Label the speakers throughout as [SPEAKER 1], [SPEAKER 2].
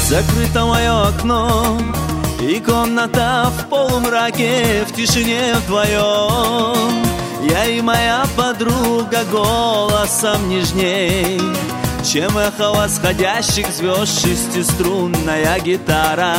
[SPEAKER 1] Закрыто мое окно, и комната в полумраке, в тишине вдвоем. Я и моя подруга голосом нежней, чем эхо восходящих звезд шестиструнная гитара.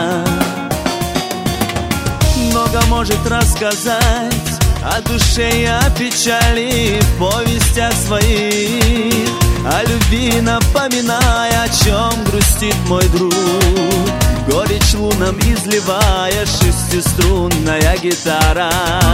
[SPEAKER 1] Много может рассказать о душе и о печали в повестях своих, о любви напоминая, о чем грустит мой друг, горечь лунам изливая шестиструнная гитара.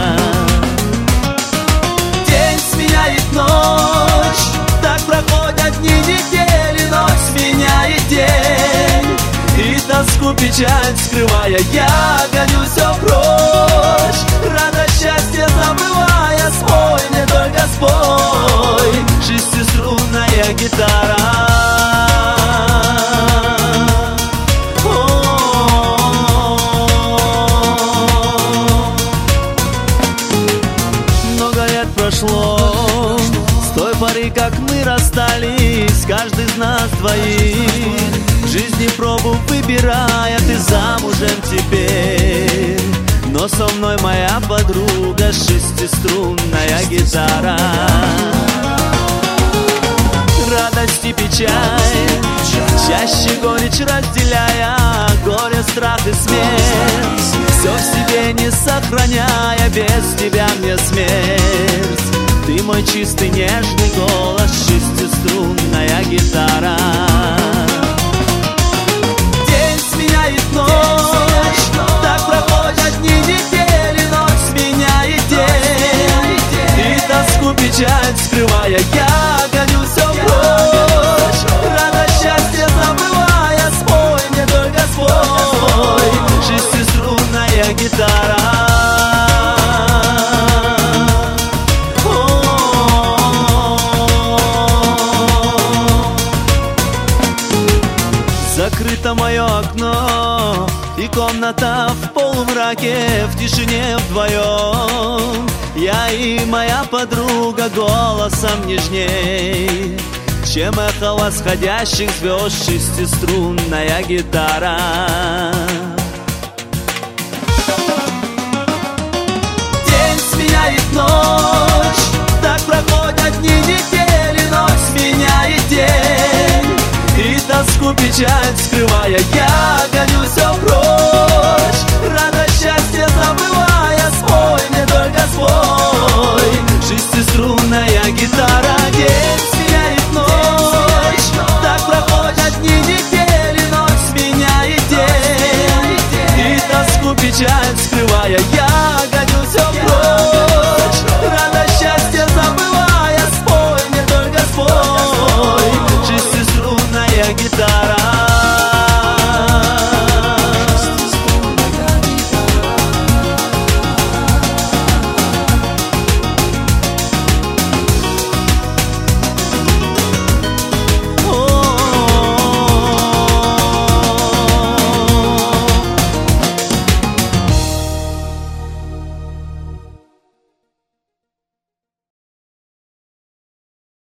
[SPEAKER 1] День сменяет ночь, так проходят дни, недели, ночь сменяет день, и тоску, печаль скрывая, я гоню все прочь, радость, счастье забывая, спой мне только спой, шестиструнная гитара. Много лет прошло с той поры, как мы расстались, каждый из нас двоих, в жизни пробу выбирая, ты замужем теперь. Но со мной моя подруга, шестиструнная гитара. Радость и печаль, чаще горечь разделяя, горе, страх и смерть, все в себе не сохраняя, без тебя мне смерть. Ты мой чистый нежный голос, шестиструнная гитара. День сменяет ночь, так проходят дни, недели, ночь сменяет день, и тоску, печаль скрывая, я гоню все прочь, радость, счастье забывая, спой мне только спой, шестиструнная гитара. Закрыто мое окно, и комната в полумраке, в тишине вдвоем. Я и моя подруга голосом нежней, чем эхо восходящих звезд шестиструнная гитара. День сменяет ночь, так проходят дни, недели, ночь сменяет день, и тоску, печаль